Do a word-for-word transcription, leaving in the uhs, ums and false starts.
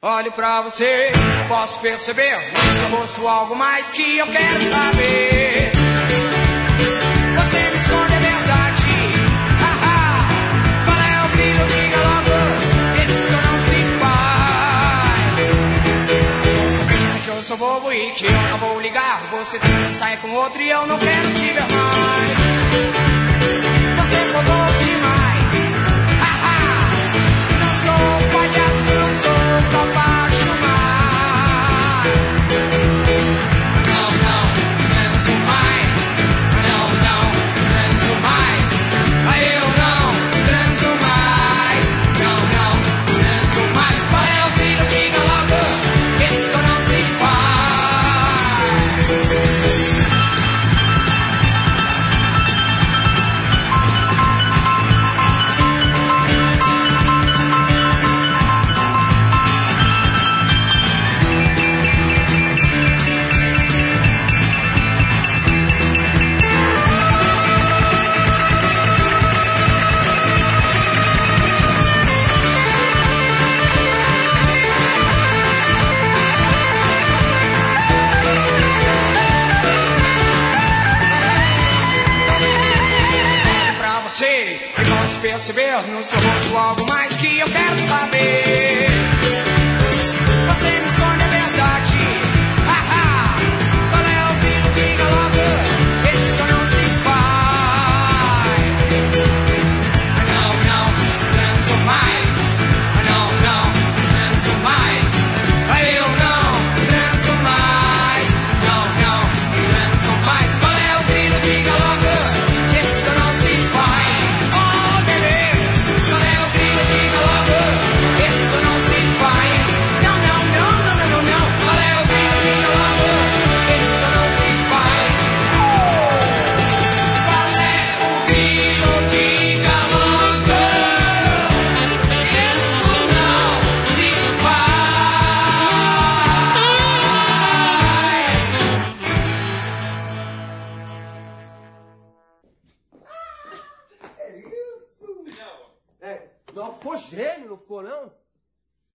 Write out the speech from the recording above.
Olho pra você, posso perceber no seu rosto algo mais que eu quero saber. Você me esconde a verdade, haha. Qual é o brilho, diga logo, esse que eu não se faz. Você pensa que eu sou bobo e que eu não vou ligar. Você sai com outro e eu não quero te ver mais. Você roubou demais, haha. Não sou palhaço, não sou capacho mais. Não, não, transo mais. Não, não, transo mais. Eu não transo mais. Não, não, transo mais. Qual é o tiro? Diga logo, esse que eu não se e posso perceber no seu rosto algo mais que eu quero saber. Você me esconde a verdade, haha. Qual é o brilho? Diga logo, esse que eu não se faz. Não, não, transo mais. Não, não, transo mais. Eu não transo mais. Não, não, transo mais. Qual é o brilho? Diga logo, esse que eu não se faz. É, não ficou gênio, não ficou não?